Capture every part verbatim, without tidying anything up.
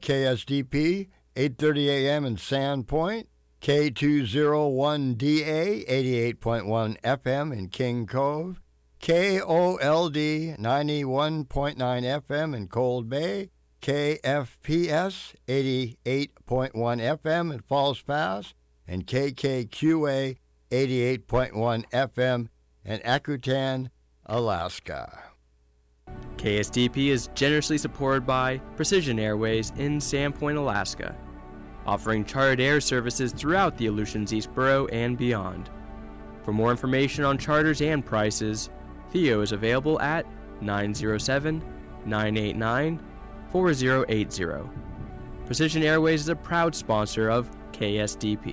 K S D P, eight thirty a.m. in Sandpoint, K two oh one D A, eighty-eight point one F M in King Cove, K O L D, ninety-one point nine F M in Cold Bay, K F P S, eighty-eight point one F M in Falls Pass, and K K Q A, eighty-eight point one F M in Akutan, Alaska. K S D P is generously supported by Precision Airways in Sandpoint, Alaska, offering chartered air services throughout the Aleutians East Borough and beyond. For more information on charters and prices, Theo is available at nine oh seven, nine eight nine, four oh eight oh. Precision Airways is a proud sponsor of K S D P.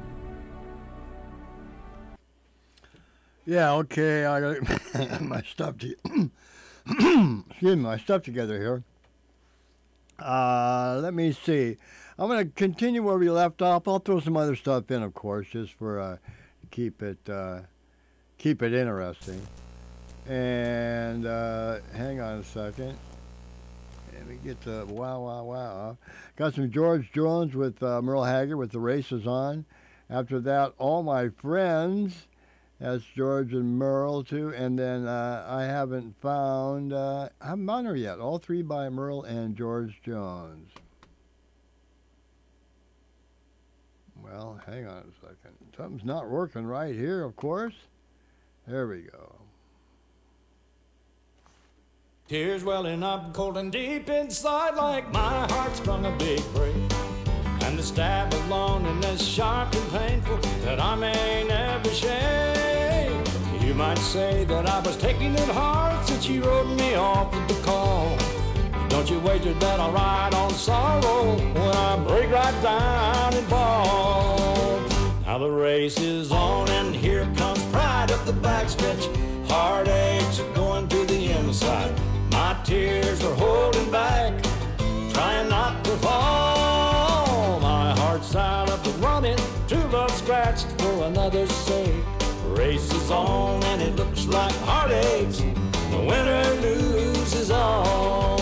Yeah, okay, I got my stuff to excuse me, my stuff together here. Uh, let me see. I'm going to continue where we left off. I'll throw some other stuff in, of course, just for uh, keep it uh, keep it interesting. And uh, hang on a second. Let me get the wow, wow, wow. Got some George Jones with uh, Merle Haggard with The Race Is On. After that, All My Friends. That's George and Merle, too. And then uh, I haven't found, uh, I haven't found her yet. All three by Merle and George Jones. Well, hang on a second. Something's not working right here, of course. There we go. Tears welling up cold and deep inside, like my heart sprung a big break. And the stab of loneliness sharp and painful that I may never shake. You might say that I was taking it hard since you wrote me off with the call. Don't you wager that I'll ride on sorrow when I break right down and bawl. Now the race is on and here comes pride up the backstretch. Heartaches are going to the inside. My tears are holding back, trying not to fall. My heart's out of the running, true love scratched for another's sake. The race is on and it looks like heartaches. The winner loses all.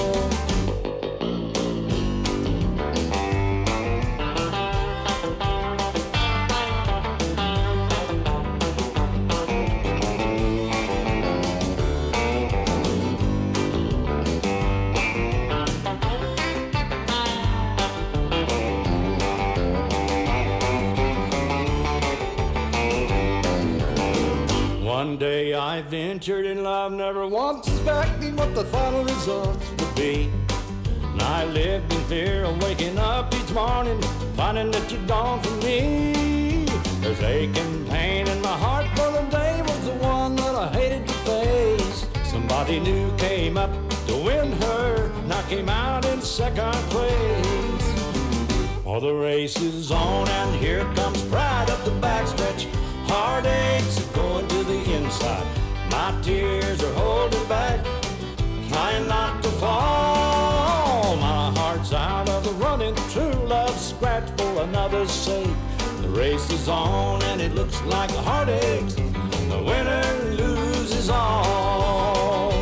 One day I ventured in love, never once suspecting what the final results would be. And I lived in fear of waking up each morning, finding that you'd gone from me. There's ache and pain in my heart, for the day was the one that I hated to face. Somebody new came up to win her, and I came out in second place. Oh, the race is on, and here comes pride up the backstretch. Heartaches are going to the inside. My tears are holding back, trying not to fall. My heart's out of the running, true love scratched for another's sake. The race is on and it looks like heartaches. The winner loses all.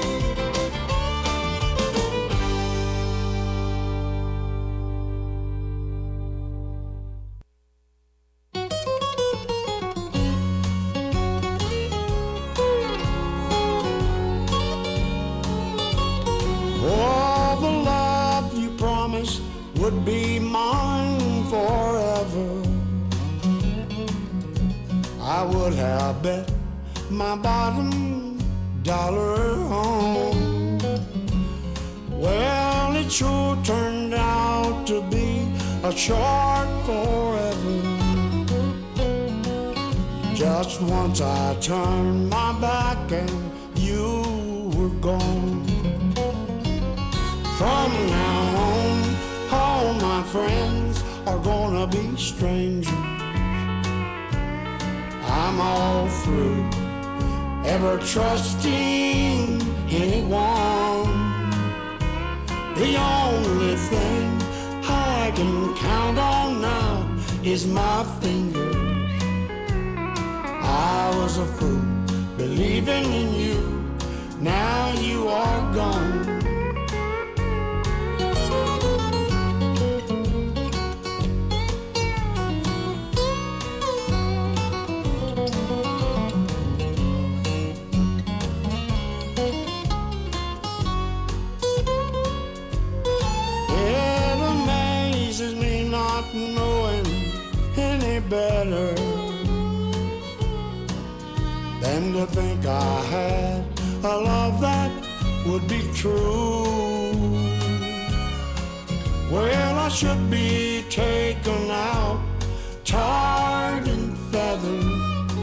Would be mine forever. I would have bet my bottom dollar on. Well, it sure turned out to be a short forever. Just once I turned my back and you were gone. From now on, all my friends are gonna be strangers. I'm all through ever trusting anyone. The only thing I can count on now is my fingers. I was a fool believing in you, now you are gone. better than to think I had a love that would be true. Well, I should be taken out, tarred and feathered,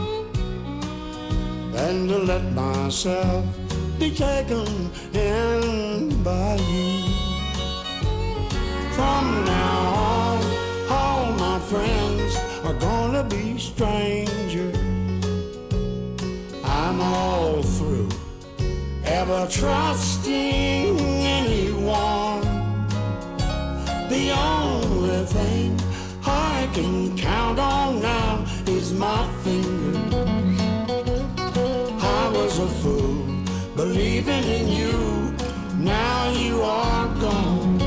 than to let myself be taken in by you. From now on, all my friends are gonna be strangers. I'm all through ever trusting anyone. The only thing I can count on now is my fingers. I was a fool believing in you, now you are gone.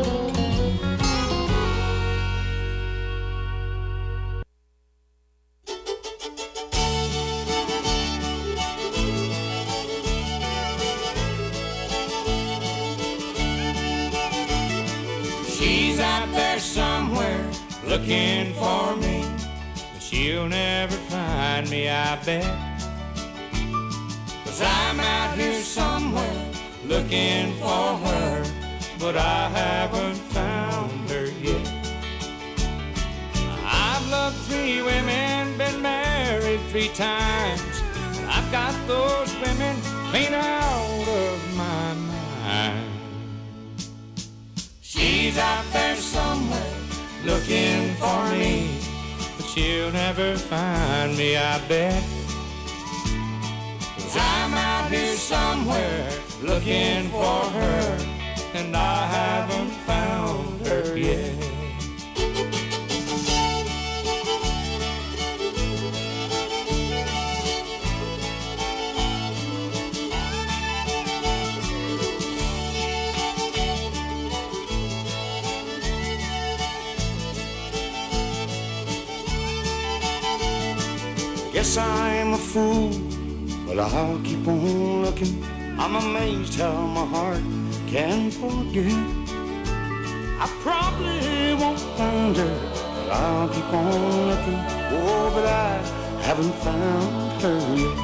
She's out there somewhere looking for me, but she'll never find me, I bet. 'Cause I'm out here somewhere looking for her, but I haven't found her yet. I've loved three women, been married three times, and I've got those women clean out of my mind. She's out there somewhere looking for me, but she'll never find me, I bet. 'Cause I'm out here somewhere looking for her, and I haven't found her yet. Guess I'm a fool, but I'll keep on looking. I'm amazed how my heart can forget. I probably won't find her, but I'll keep on looking. Oh, but I haven't found her yet.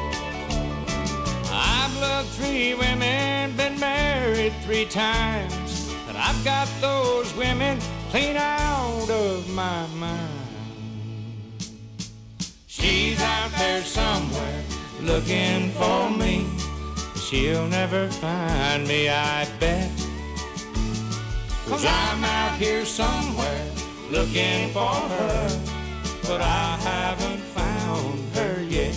I've loved three women, been married three times, and I've got those women clean out of my mind. She's out there somewhere looking for me, but she'll never find me, I bet. 'Cause I'm out here somewhere looking for her, but I haven't found her yet.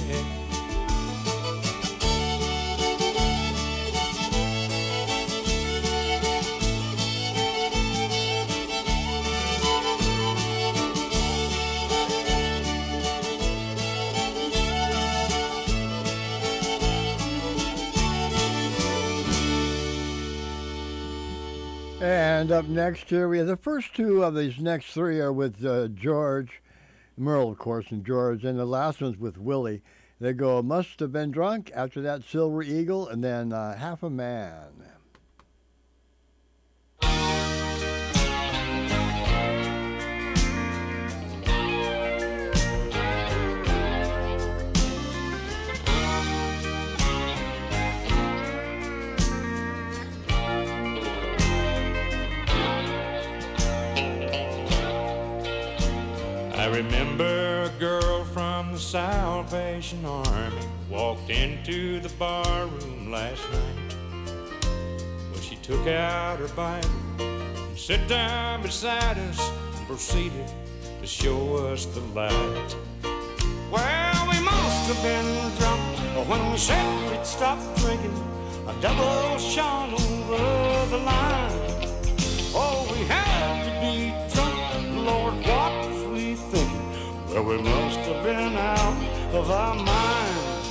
And up next here, we have the first two of these next three are with uh, George, Merle, of course, and George, and the last one's with Willie. They go, Must Have Been Drunk, after that, Silver Eagle, and then uh, Half a Man. I remember a girl from the Salvation Army walked into the bar room last night. Well, she took out her Bible and sat down beside us and proceeded to show us the light. Well, we must have been drunk when we said we'd stop drinking, a double shot over the line. Oh, we had to be drunk, Lord, what was we thinking? Well, we must have been out of our minds.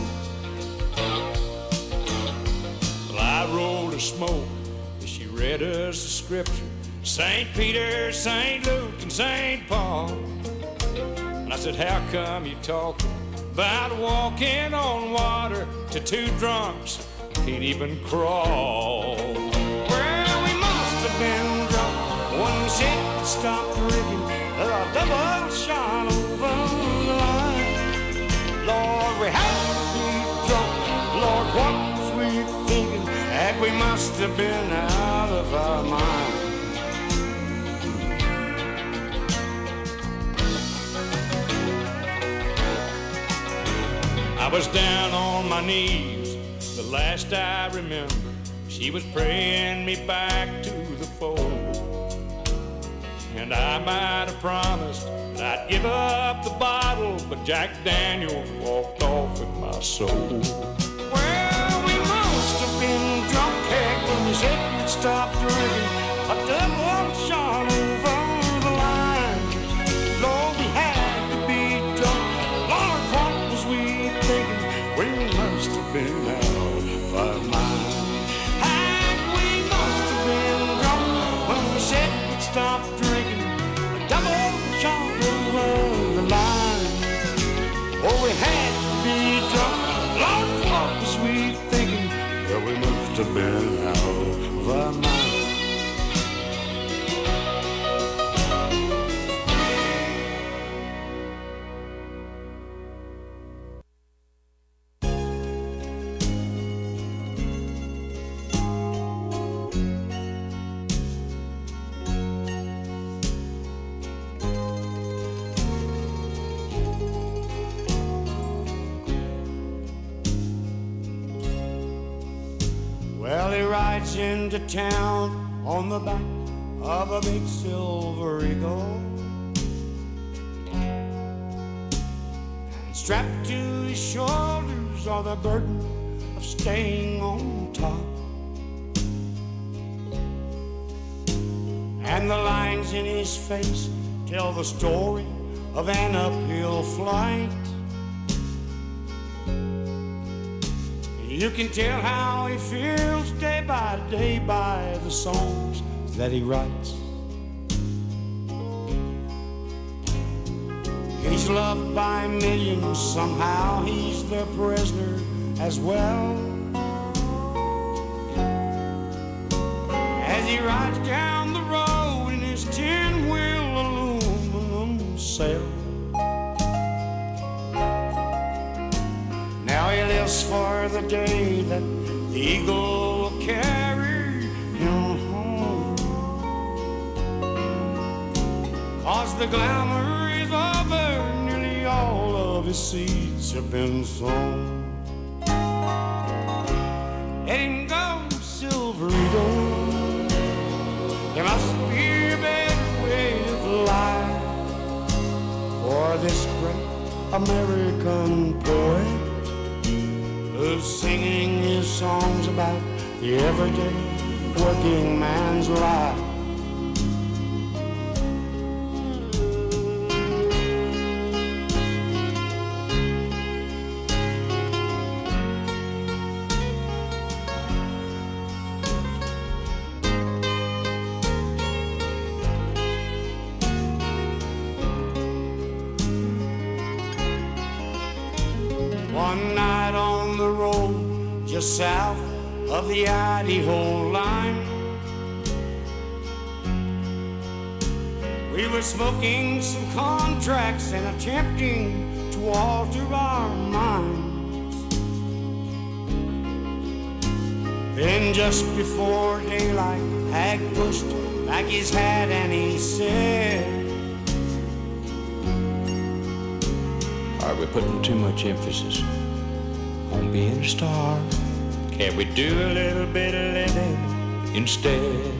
Well, I rolled a smoke as she read us the scripture, Saint Peter, Saint Luke, and Saint Paul. And I said, how come you talking about walking on water to two drunks who can't even crawl? Well, we must have been drunk when we said stop drinking, a double shot have been out of our mind. I was down on my knees, the last I remember. She was praying me back to the fold. And I might have promised that I'd give up the bottle, but Jack Daniels walked off with my soul. Well, we must have been drunk keg when we said we'd stop drinking. A double shot over the line. Lord, we had to be drunk. Lord, what was we thinking? We must have been out of our mind. And we must have been drunk when we said we'd stop drinking. A double shot over the line. Oh, we had to be drunk. Lord, what was we thinking? Well, we must have been out of our mind. Well, he rides into town on the back of a big silver eagle, and strapped to his shoulders are the burden of staying on top. And the lines in his face tell the story of an uphill flight. You can tell how he feels day by day by the songs that he writes. He's loved by millions, somehow he's their prisoner as well. As he rides down the road in his tin-wheel aluminum sail. Now he lives for the day that the eagle will carry him home. 'Cause the glamour is over, nearly all of his seeds have been sown. Let him go, Silver Eagle. There must be a better way of life for this great American poet, who's singing his songs about the everyday working man's life. One night on the road just south of the Idaho line, we were smoking some contracts and attempting to alter our minds. Then just before daylight, Hag pushed back his hat and he said, "Are we putting too much emphasis on being a star? Can't we do a little bit of living instead?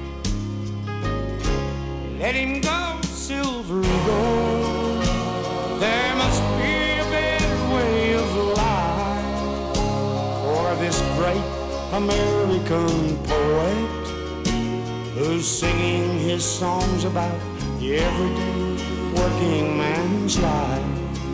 Let him go, Silver Eagle. There must be a better way of life for this great American poet, who's singing his songs about the everyday working man's life.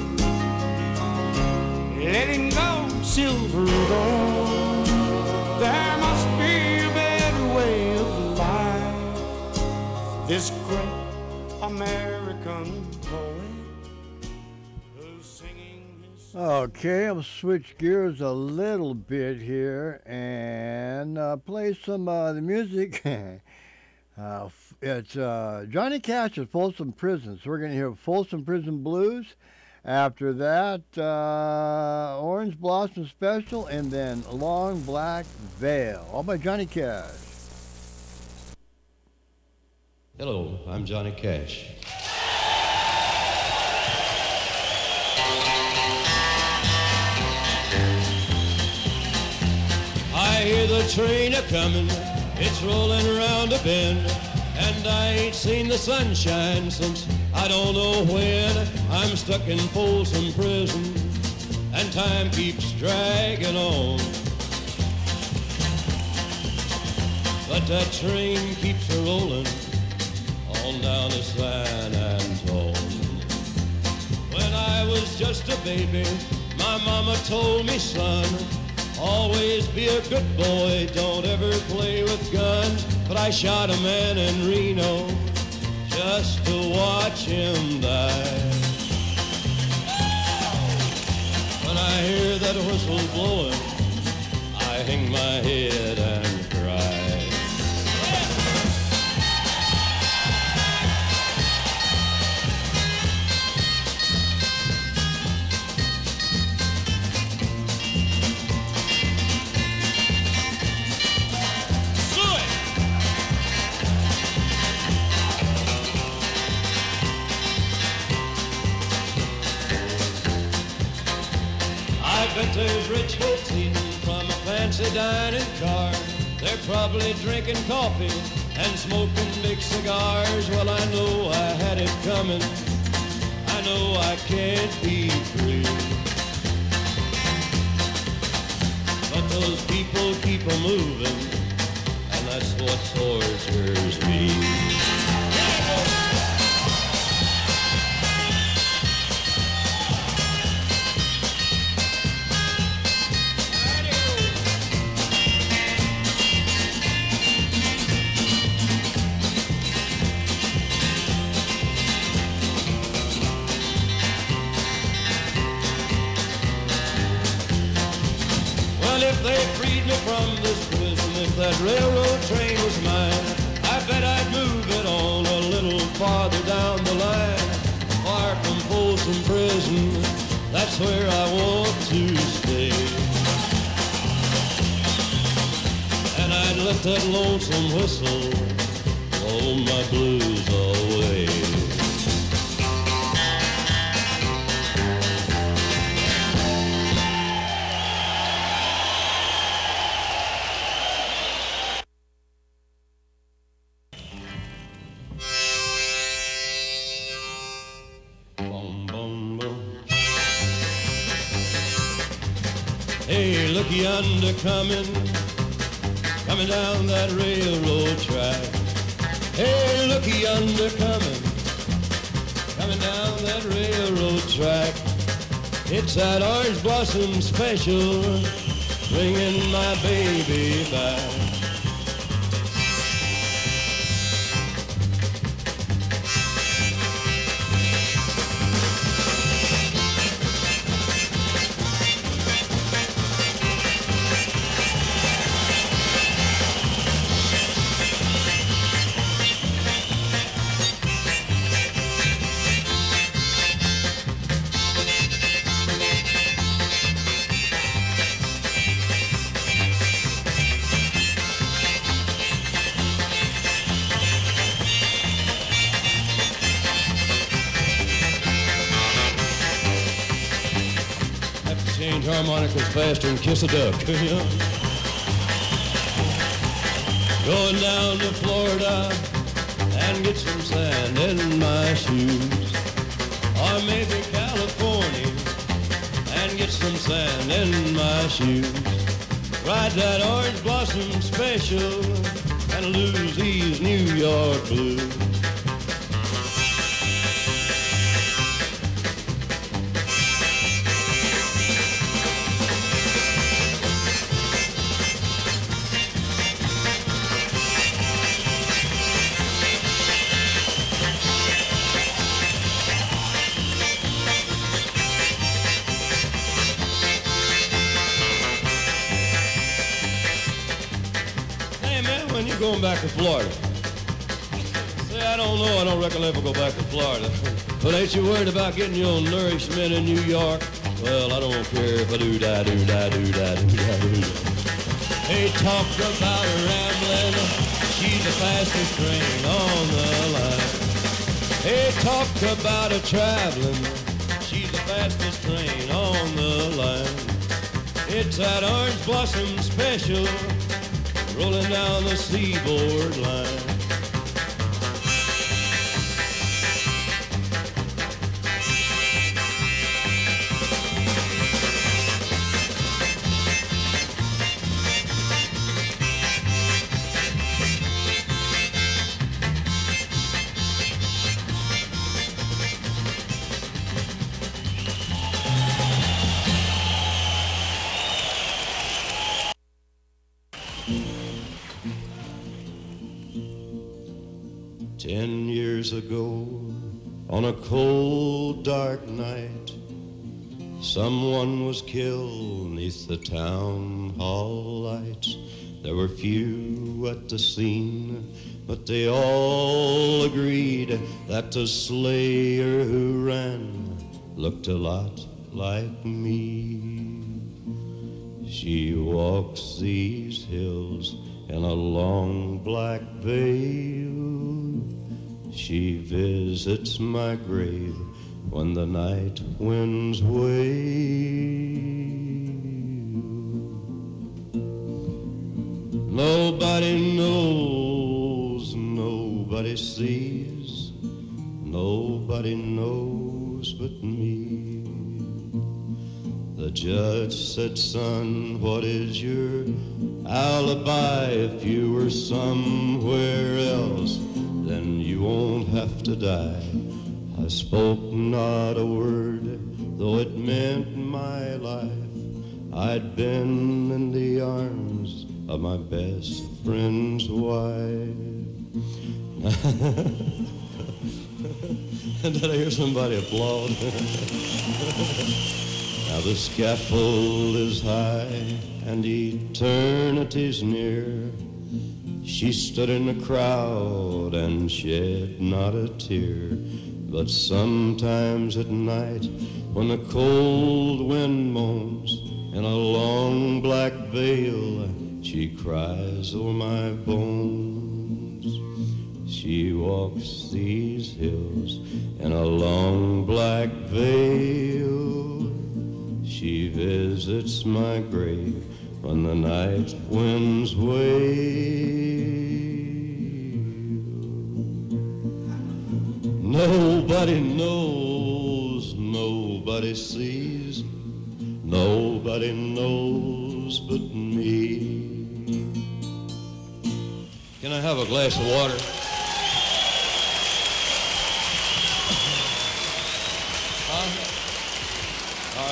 Let him go, Silver Eagle. There must be a better way of life. This great American poet who's singing his... Okay, I'll switch gears a little bit here and uh, play some uh, the music. uh, it's uh, Johnny Cash's Folsom Prison. So we're going to hear Folsom Prison Blues. After that, uh, Orange Blossom Special, and then Long Black Veil, all by Johnny Cash. Hello, I'm Johnny Cash. I hear the train a-comin', it's rolling around a bend, and I ain't seen the sunshine since I don't know when. I'm stuck in Folsom Prison, and time keeps dragging on. But that train keeps a-rolling on down to San Antone. When I was just a baby, my mama told me, son, always be a good boy, don't ever play with guns. But I shot a man in Reno just to watch him die. When I hear that whistle blowing, I hang my head and cry. But there's rich folks eating from a fancy dining car. They're probably drinking coffee and smoking big cigars. Well, I know I had it coming. I know I can't be free. But those people keep a moving, and that's what tortures me. If they freed me from this prison, if that railroad train was mine, I bet I'd move it on a little farther down the line. Far from Folsom Prison, that's where I want to stay. And I'd let that lonesome whistle blow my blues away. Hey, look yonder coming, coming down that railroad track. Hey, look yonder coming, coming down that railroad track. It's that Orange Blossom Special, bringing my baby back. Change harmonicas faster and kiss a duck. Going down to Florida and get some sand in my shoes. Or maybe California and get some sand in my shoes. Ride that Orange Blossom Special and lose these New York blues. When you going back to Florida, say Say, I don't know. I don't reckon I'll ever go back to Florida. But ain't you worried about getting your nourishment in New York? Well, I don't care if I do-da, do-da, do-da, do-da, do-da. They talk about her rambling. She's the fastest train on the line. They talk about her traveling. She's the fastest train on the line. It's that orange blossom special rolling down the seaboard line. Ten years ago, on a cold, dark night, someone was killed neath the town hall lights. There were few at the scene, but they all agreed that the slayer who ran looked a lot like me. She walks these hills in a long black veil. She visits my grave when the night winds wail. Nobody knows, nobody sees, nobody knows but me. The judge said, son, what is your alibi? If you were somewhere else, then you won't have to die. I spoke not a word, though it meant my life. I'd been in the arms of my best friend's wife. Did I hear somebody applaud? Now the scaffold is high and eternity's near. She stood in the crowd and shed not a tear. But sometimes at night, when the cold wind moans in a long black veil, she cries o'er my bones. She walks these hills in a long black veil. She visits my grave when the night winds wail. Nobody knows, nobody sees, nobody knows but me. Can I have a glass of water? Huh? All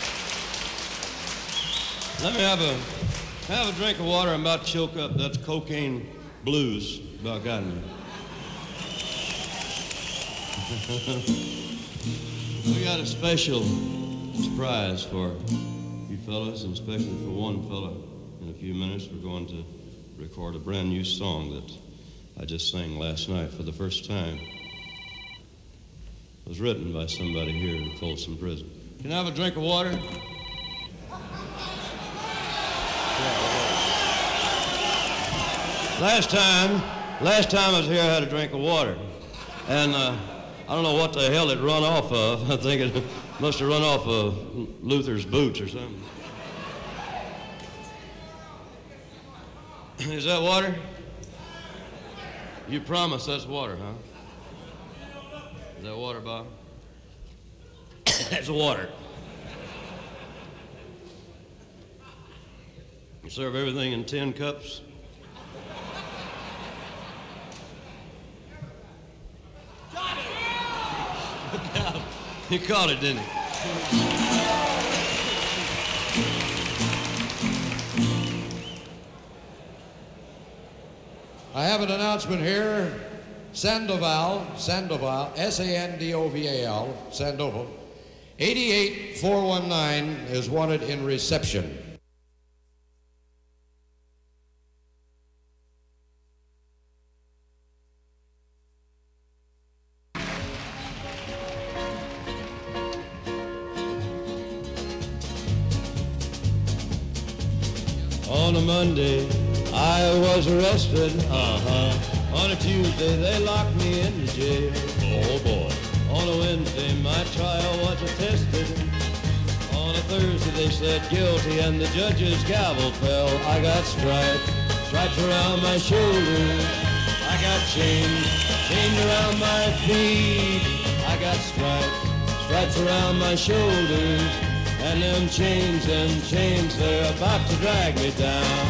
right. Let me have a have a drink of water. I'm about to choke up. That's cocaine blues about got me. We got a special surprise for you fellas, and especially for one fella. In a few minutes, we're going to record a brand new song that I just sang last night for the first time. It was written by somebody here in Folsom Prison. Can I have a drink of water? Last time, last time I was here, I had a drink of water. And uh, I don't know what the hell it run off of. I think it must have run off of Luther's boots or something. Is that water? You promise that's water, huh? Is that water, Bob? That's water. You serve everything in tin cups? He caught it, didn't he? I have an announcement here. Sandoval, Sandoval, S A N D O V A L, Sandoval, eighty-eight four one nine is wanted in reception. On a Monday, I was arrested. Uh-huh. On a Tuesday, they locked me in the jail. Oh, boy. On a Wednesday, my trial was attested. On a Thursday, they said guilty, and the judge's gavel fell. I got stripes, stripes around my shoulders. I got chains, chains around my feet. I got stripes, stripes around my shoulders. And them chains, them chains, they're about to drag me down.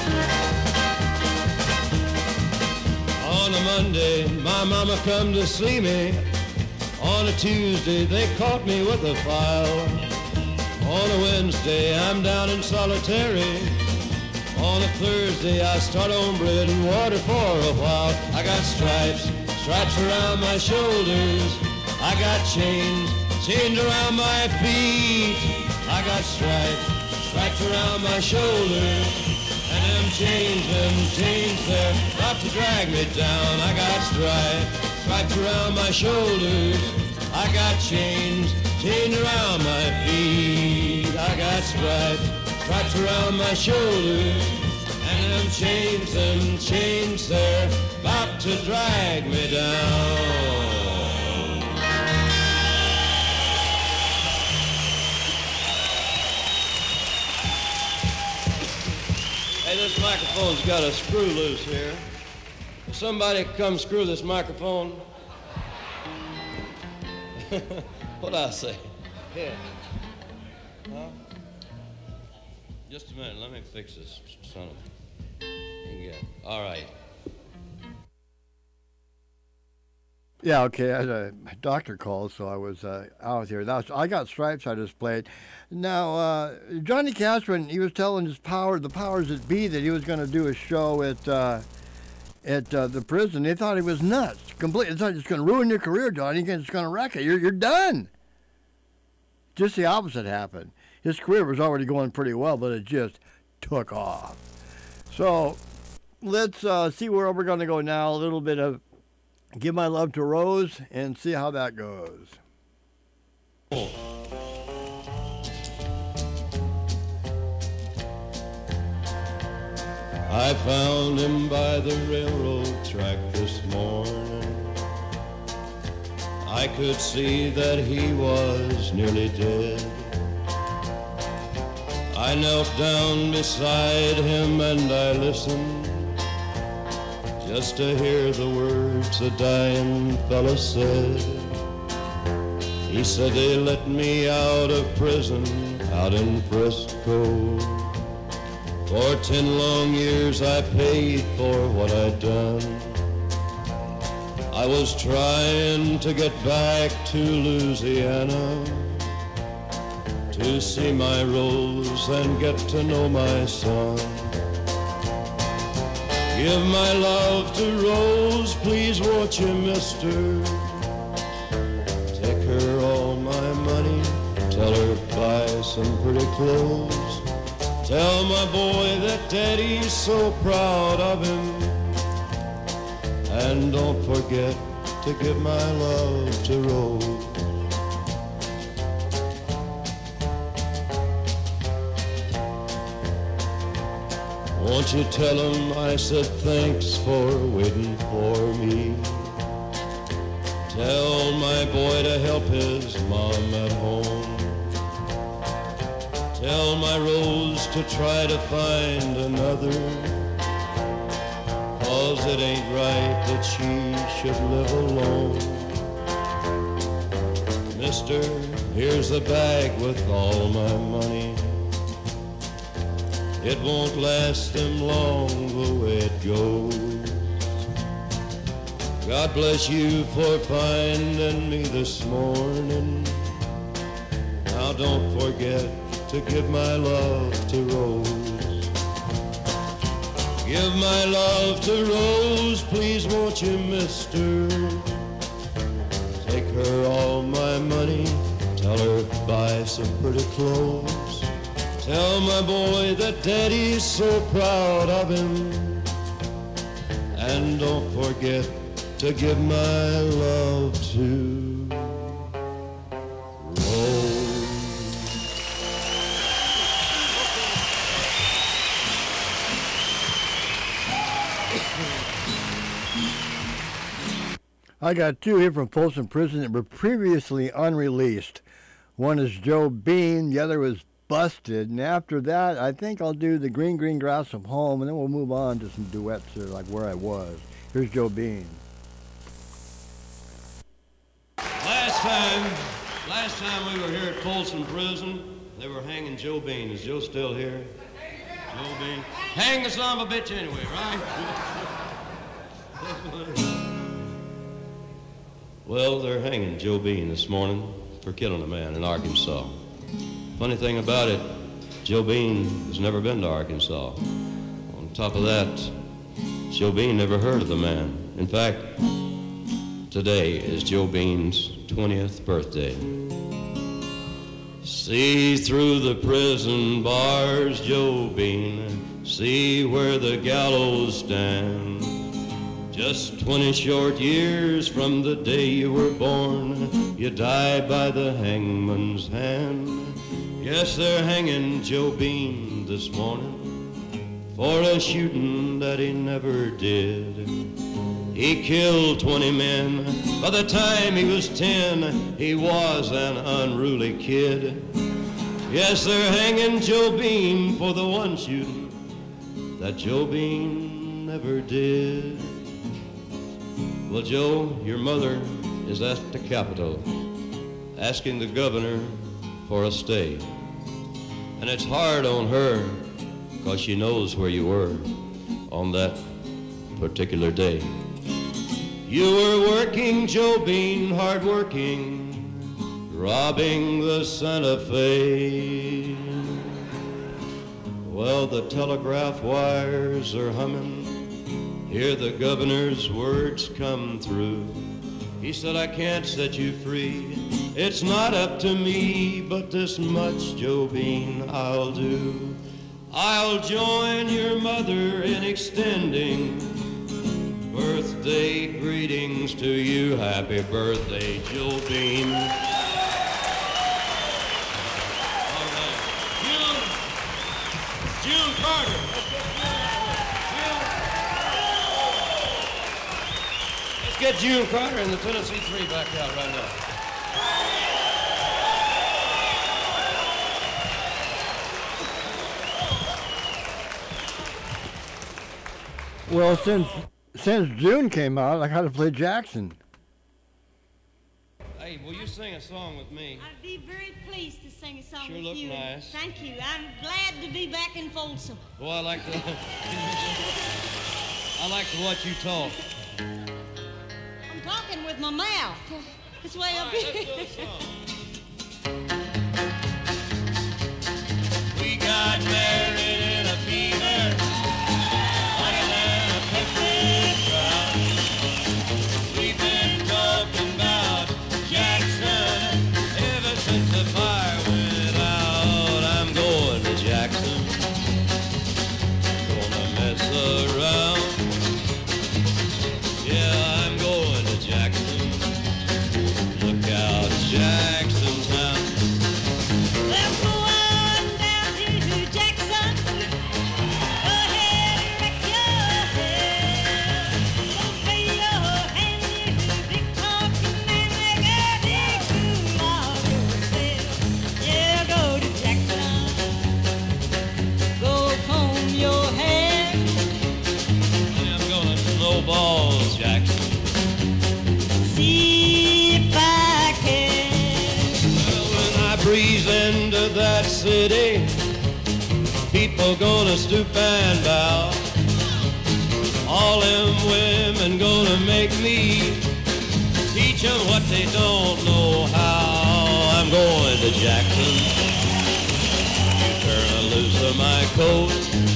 On a Monday, my mama come to see me. On a Tuesday, they caught me with a file. On a Wednesday, I'm down in solitary. On a Thursday, I start on bread and water for a while. I got stripes, stripes around my shoulders. I got chains, chains around my feet. I got stripes, stripes around my shoulders. And them chains, them chains, they're about to drag me down. I got stripes, stripes around my shoulders. I got chains, chains around my feet. I got stripes, stripes around my shoulders. And them chains, them chains, they're about to drag me down. Hey, this microphone's got a screw loose here. Will somebody come screw this microphone? What'd I say? Yeah. Huh? Just a minute, let me fix this son of a... Yeah. All right. Yeah, okay. I had a doctor call, so I was uh, out here. That's, I got stripes I just played. Now, uh, Johnny Cash, when he was telling his power, the powers that be, that he was going to do a show at uh, at uh, the prison, they thought he was nuts. Completely, they thought it's going to ruin your career, Johnny. It's going to wreck it. You're you're done. Just the opposite happened. His career was already going pretty well, but it just took off. So let's uh, see where we're going to go now. A little bit of Give My Love to Rose and see how that goes. I found him by the railroad track this morning. I could see that he was nearly dead. I knelt down beside him and I listened just to hear the words the dying fella said. He said they let me out of prison out in Frisco. For ten long years I paid for what I'd done. I was trying to get back to Louisiana to see my Rose and get to know my son. Give my love to Rose, please won't you, mister? Take her all my money, tell her buy some pretty clothes. Tell my boy that Daddy's so proud of him. And don't forget to give my love to Rose. Won't you tell him I said thanks for waiting for me. Tell my boy to help his mom at home. Tell my Rose to try to find another, 'cause it ain't right that she should live alone. Mister, here's the bag with all my money. It won't last them long the way it goes. God bless you for finding me this morning. Now don't forget to give my love to Rose. Give my love to Rose, please won't you, mister? Take her all my money, tell her buy some pretty clothes. Tell my boy that Daddy's so proud of him. And don't forget to give my love to Rose. I got two here from Folsom Prison that were previously unreleased. One is Joe Bean, the other was Busted, and after that, I think I'll do the Green Green Grass of Home, and then we'll move on to some duets that are like Where I Was. Here's Joe Bean. Last time, last time we were here at Folsom Prison, they were hanging Joe Bean. Is Joe still here? Joe Bean. Hang the son of a bitch anyway, right? Well, they're hanging Joe Bean this morning for killing a man in Arkansas. Funny thing about it, Joe Bean has never been to Arkansas. On top of that, Joe Bean never heard of the man. In fact, today is Joe Bean's twentieth birthday. See through the prison bars, Joe Bean, see where the gallows stand. Just twenty short years from the day you were born, you died by the hangman's hand. Yes, they're hanging Joe Bean this morning for a shooting that he never did. He killed twenty men. By the time he was ten, he was an unruly kid. Yes, they're hanging Joe Bean for the one shooting that Joe Bean never did. Well, Joe, your mother is at the Capitol asking the governor for a stay. And it's hard on her because she knows where you were on that particular day. You were working, Joe Bean, hard working, robbing the Santa Fe. Well, the telegraph wires are humming, hear the governor's words come through. He said, I can't set you free, it's not up to me, but this much, Joe Bean, I'll do. I'll join your mother in extending birthday greetings to you. Happy birthday, Joe Bean. All right. June, June Carter. Let's get June Carter and the Tennessee Three back out right now. Well, since since June came out, I got to play Jackson. Hey, will you sing a song with me? I'd be very pleased to sing a song Sure with look you. nice. Thank you. I'm glad to be back in Folsom. Well, I like to. I like to watch you talk. I'm talking with my mouth. It's way All up right, here. let's do a song. We got married in a fever, hotter than a pepper crowd. We've been talking about Jackson ever since the fire went out. I'm going to Jackson, gonna mess around. Yeah, I'm going to Jackson. Look out, Jackson Town. Let's go on down to Jackson. Go ahead and wreck your head. Don't pay your hand, you big talking man. Make a big fool of yourself. Yeah, go to Jackson. Go comb your hair. I'm gonna snowball Jackson. See if I can. Well, when I breeze into that city, people gonna stoop and bow. All them women gonna make me teach them what they don't know how. I'm going to Jackson. You turn loose of my coat.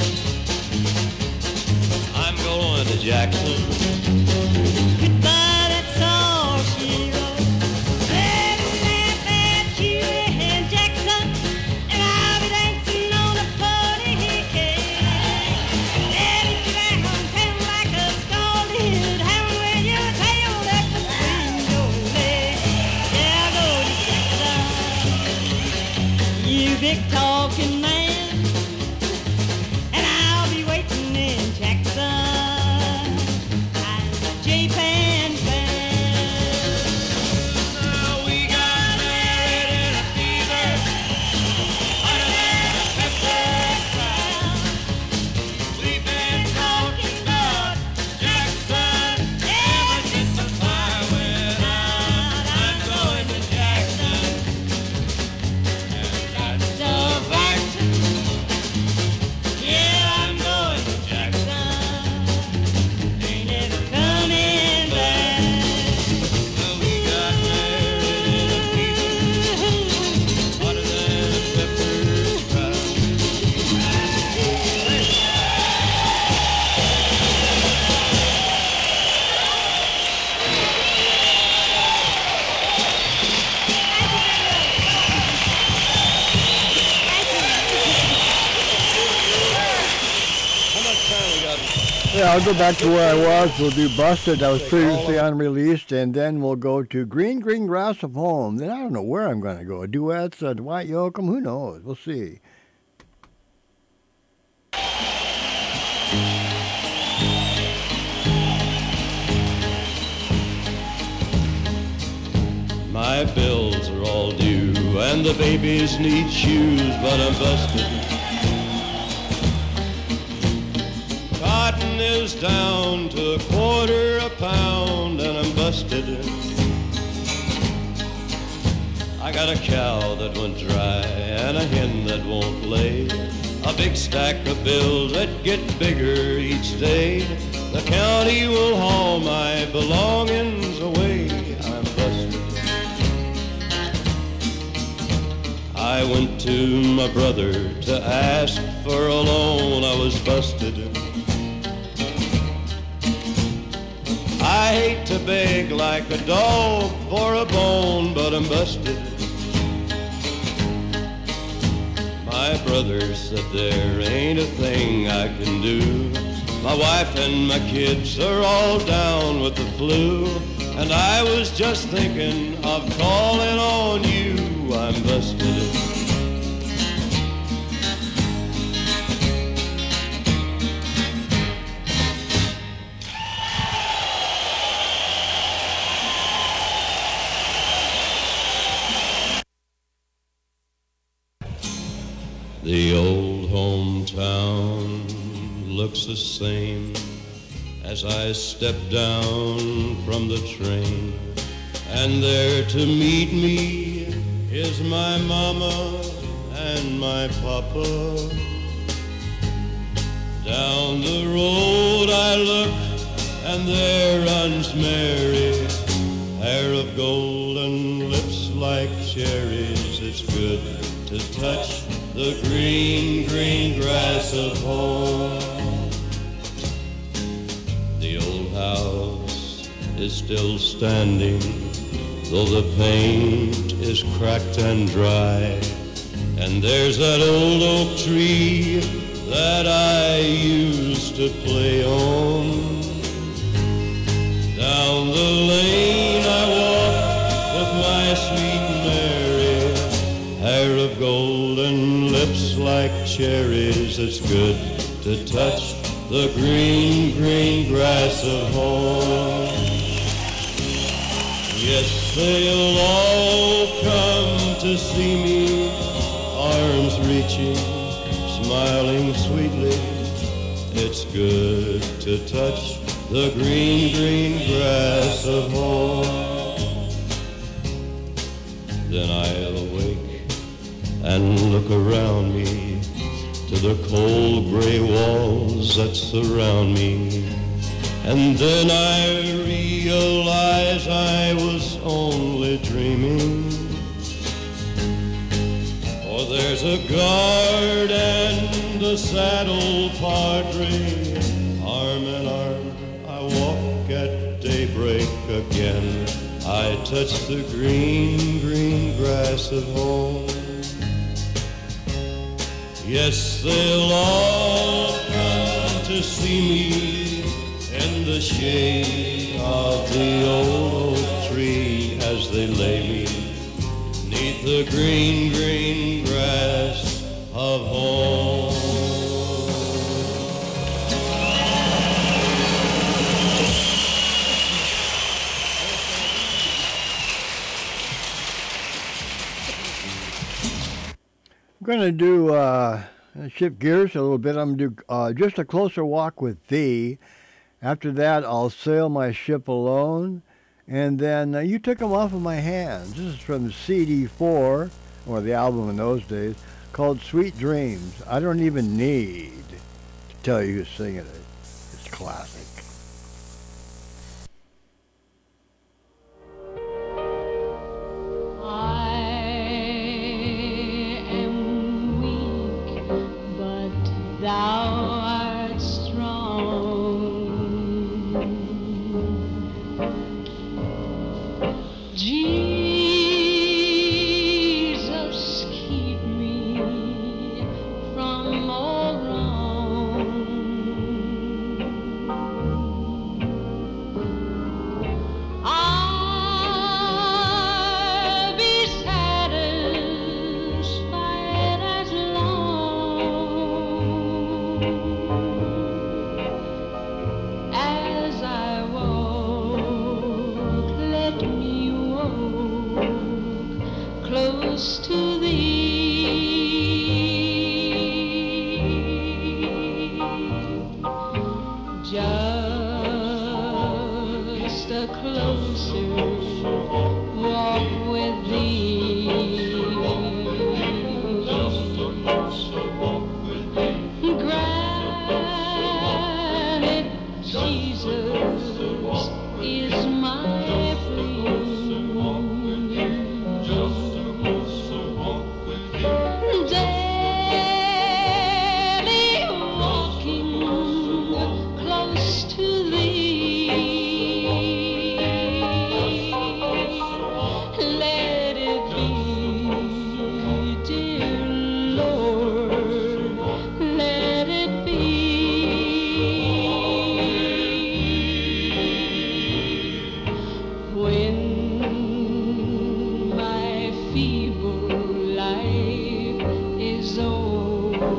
I'm going to Jackson. Goodbye, that's all she wrote. Let me laugh at you in Jackson, and I'll be dancing on a forty cake. Let it drag on town like a scalded hound with your tail left between your legs. Yeah, go to Jackson, you big talking man, and I'll be waiting in Jackson. I'm a J-Pan fan. Yeah, I'll go back to where I was. We'll do Busted, that was previously unreleased, and then we'll go to Green Green Grass of Home. Then I don't know where I'm going to go. Duets, uh, Dwight Yoakam, who knows? We'll see. My bills are all due and the babies need shoes, but I'm busted. Cotton is down to a quarter a pound and I'm busted. I got a cow that went dry and a hen that won't lay, a big stack of bills that get bigger each day. The county will haul my belongings away. I'm busted. I went to my brother to ask for a loan. I was busted. I hate to beg like a dog for a bone, but I'm busted. My brother said there ain't a thing I can do. My wife and my kids are all down with the flu, and I was just thinking of calling on you. I'm busted. The old hometown looks the same as I step down from the train, and there to meet me is my mama and my papa. Down the road I look, and there runs Mary, hair of golden, lips like cherries. It's good to touch the green, green grass of home. The old house is still standing, though the paint is cracked and dry. And there's that old oak tree that I used to play on. Down the lane I walk with my sweet Mary, hair of golden, lips like cherries. It's good to touch the green, green grass of home. Yes, they'll all come to see me, arms reaching, smiling sweetly. It's good to touch the green, green grass of home. Then I'll awake and look around me to the cold gray walls that surround me. And then I realize I was only dreaming. For there's a guard and a saddle padre, arm in arm I walk at daybreak again. I touch the green, green grass of home. Yes, they'll all come to see me in the shade of the old oak tree as they lay me neath the green, green grass of home. I'm going to do, uh, shift gears a little bit. I'm going to do uh, Just a Closer Walk with Thee. After that, I'll Sail My Ship Alone. And then uh, You Took 'Em Off of My Hands. This is from C D four, or the album in those days, called Sweet Dreams. I don't even need to tell you who's singing it. It's classic. Thou art strong. Jesus, keep me from all wrong. walk with thee. Granted, Jesus is my plea. Daily walking close to thee. Let it be, dear Lord, let it be. When my feeble life is over,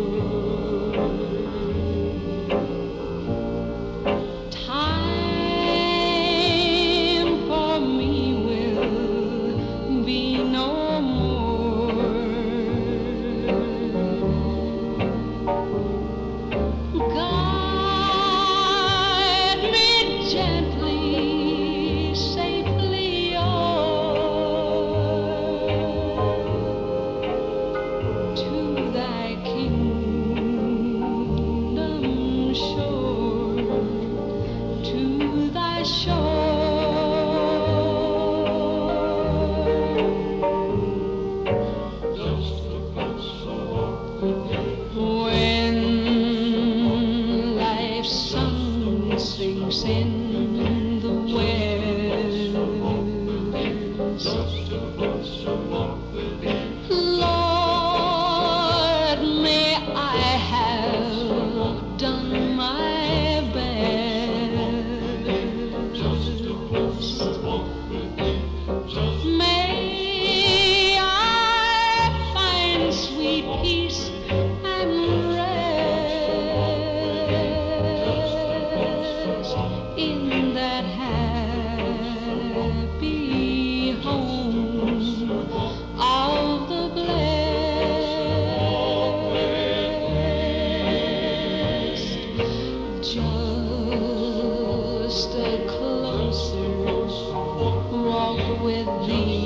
time for me will be no more. Guide me gently, safely o'er to thy kingdom shore, to thy shore. When life's sun sinks in the west, Lord, may I have done my best. May I find sweet peace and rest in that happy home of the blessed. Just a closer walk with thee.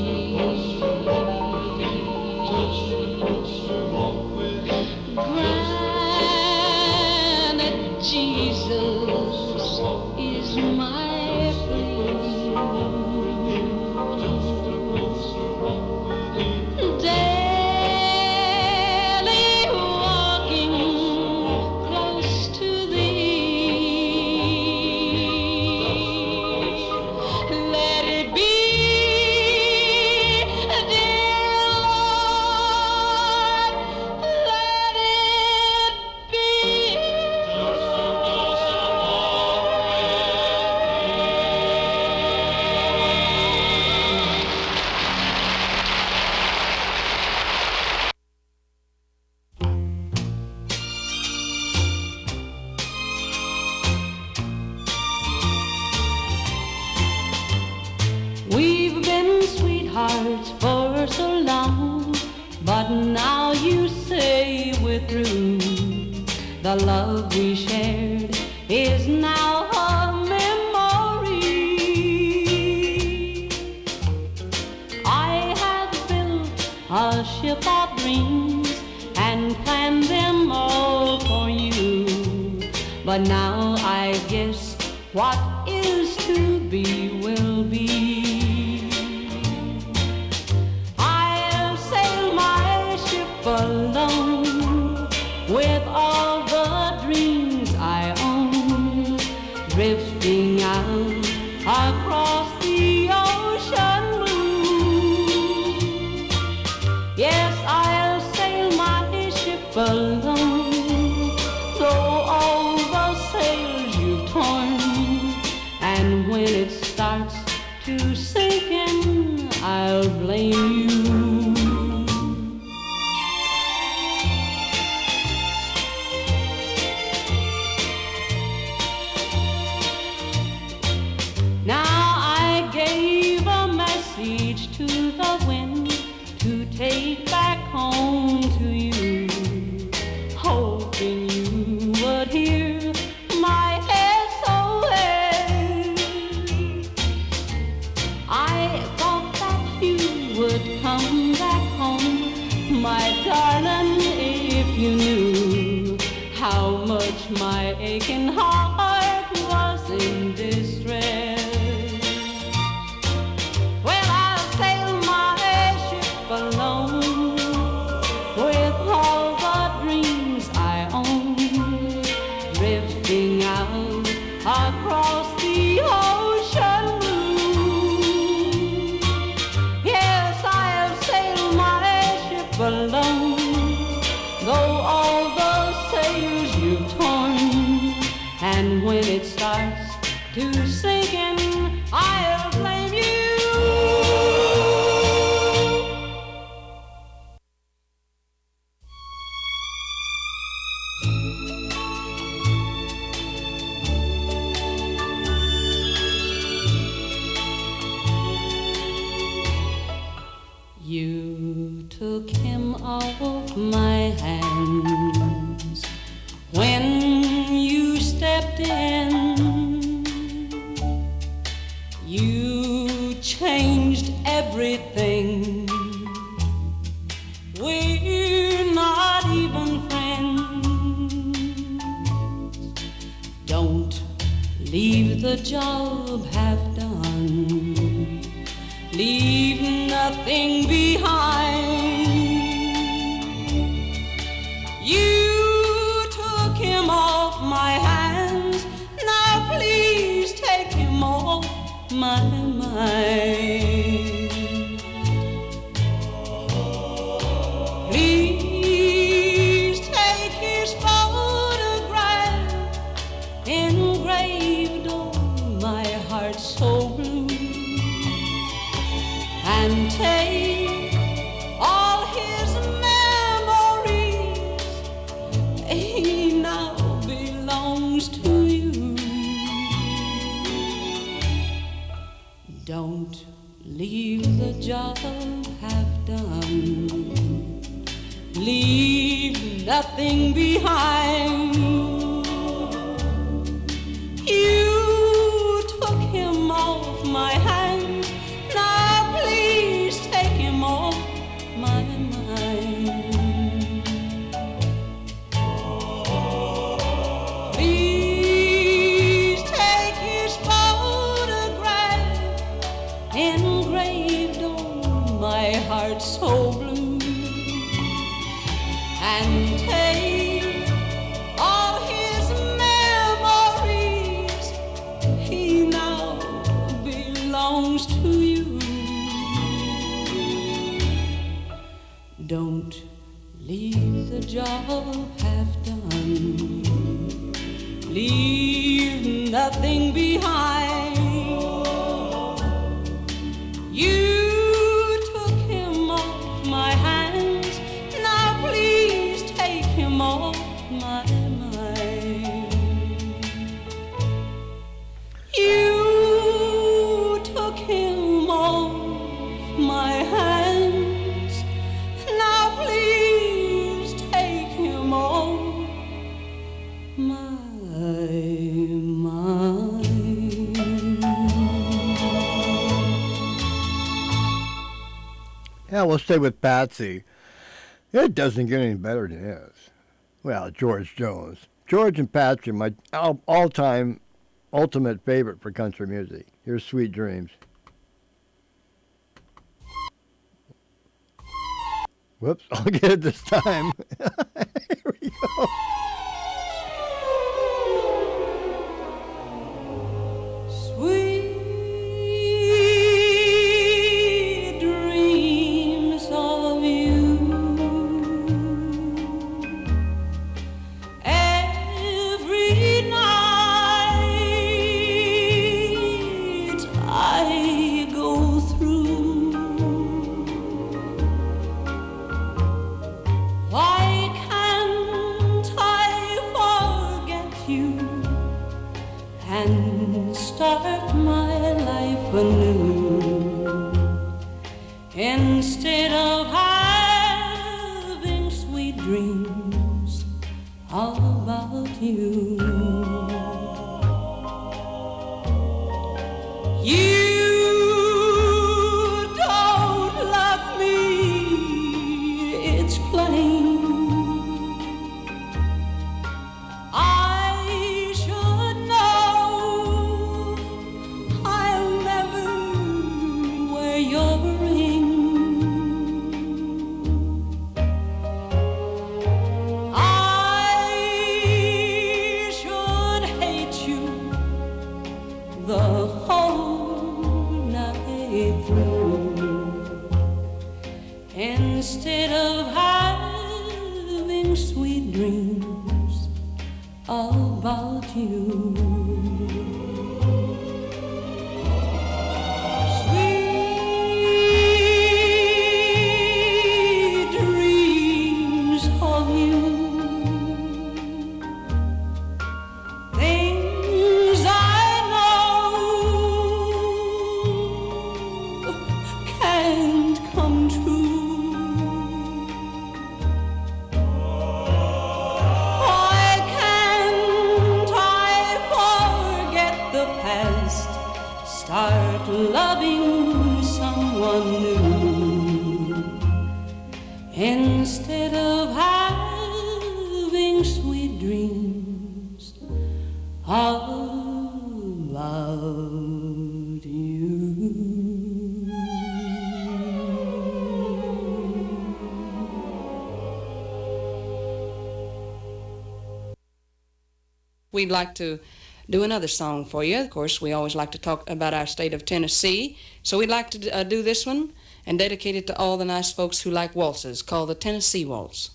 Granted, Jesus is my plea. Daily walking close to thee. Let it be, dear Lord, let it be. We've been sweethearts for so long, but now you say we're through. The love we shared is now a memory. I have built a ship of dreams and planned them all for you, but now I guess what is to be will be. I'll sail my ship alone with all the dreams I own, drifting out across the ocean blue. Yes, I'll sail my ship alone, though all the sails you've torn, and when it starts to sink in, I'll blame you. Now I gave a message to the wind to take back home to you, hoping you would hear my S O S. wish my aching heart was in distress. Well, I'll sail my ship alone with all the dreams I own, drifting out across the ocean blue. Yes, I'll sail my ship alone, though all the sails you've torn. And when it starts to sink in, I'll blame you. You took him off my hands when you stepped in. You changed everything. We're not even friends. Don't leave the job half done. Leave nothing behind. You took him off my hands. Now please take him off my mind. Please take his photograph engraved on my heart so blue, and take all his memories. He now belongs to you. Don't leave the job half done. Leave nothing behind. You took him off my hands. Now please take him off my mind. Please take his photograph engraved on my heart so blue, and take all his memories. He now belongs to you. Don't leave the job half done. Leave nothing behind. You took him off my hands. Now please take him off my mind. You took him off my hands. Now please take him off my mind. Yeah, we'll stay with Patsy. It doesn't get any better than this. Well, George Jones. George and Patsy are my all- all-time ultimate favorite for country music. Here's Sweet Dreams. Whoops, I'll get it this time. Here we go. Sweet dreams of you. Every night I go through. Why can't I forget you and start my life anew, instead of having sweet dreams about you? You don't love me, it's plain. I through. Instead of having sweet dreams about you. Sweet dreams of you. Things I know can't come true. Why can't I forget the past? Start loving someone new. Instead of having sweet dreams about you. We'd like to do another song for you. Of course, we always like to talk about our state of Tennessee. So we'd like to uh, do this one and dedicate it to all the nice folks who like waltzes, called the Tennessee Waltz.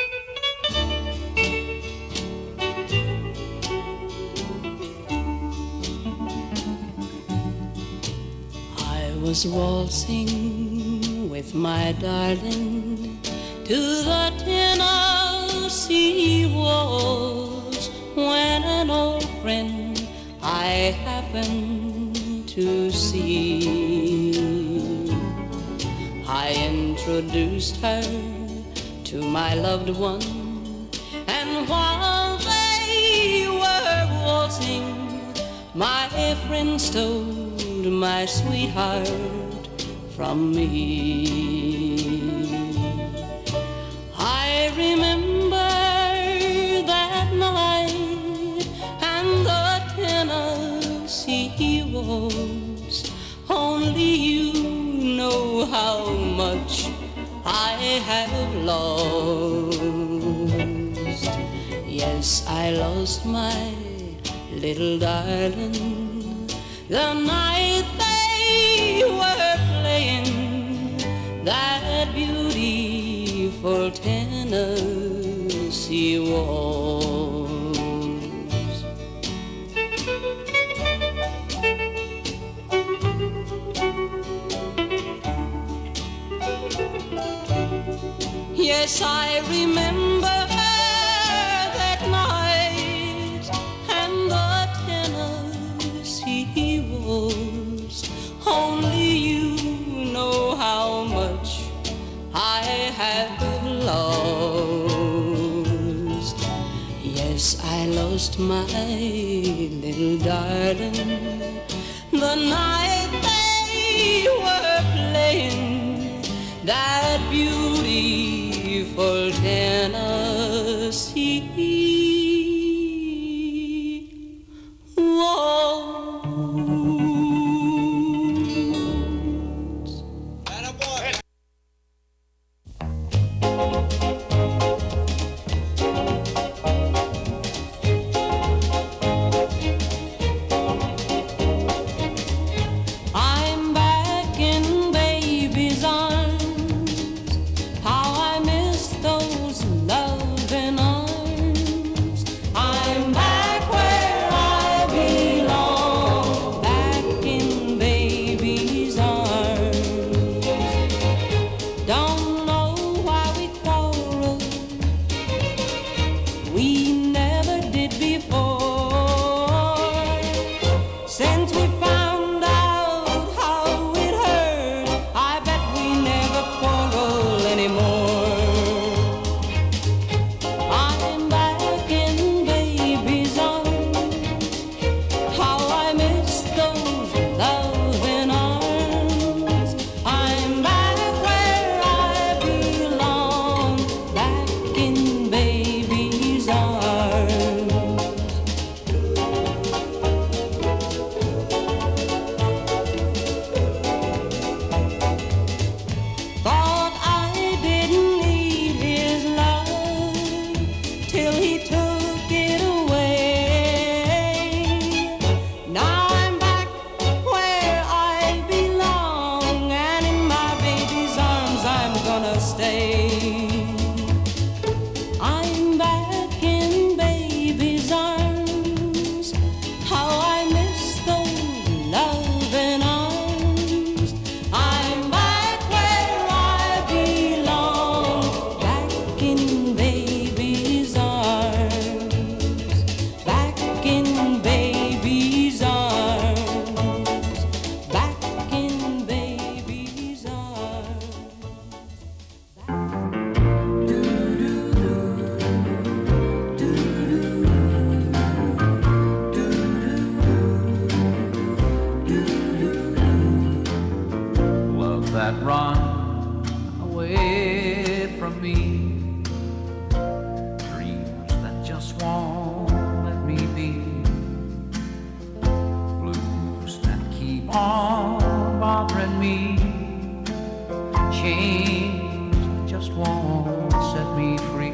I was waltzing with my darling to the Tennessee waltz when an old friend I happened to see. I introduced her to my loved one, and while they were waltzing, my friend stole my sweetheart from me. I remember that night and the Tennessee waltz. Only you know how much I have lost. Yes, I lost my little darling the night they were playing that beautiful Tennessee waltz. Yes, I remember that night and the Tennessee waltz. Only you know how much I have lost. Yes, I lost my little darling the night they were playing that beautiful Tennessee waltz. that run away from me, dreams that just won't let me be, blues that keep on bothering me, chains that just won't set me free.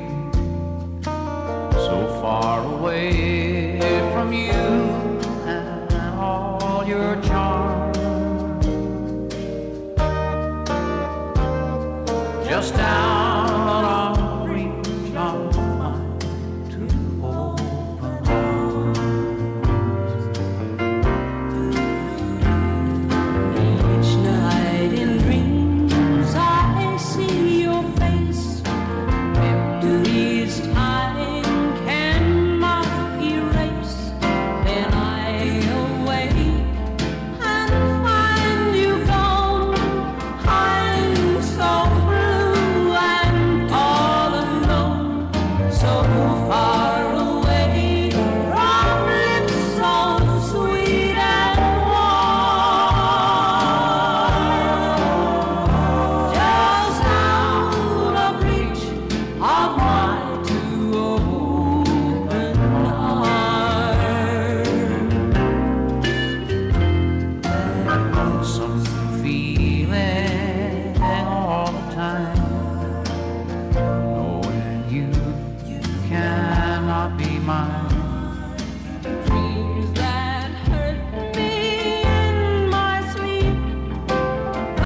So far away from you and all your charm, just down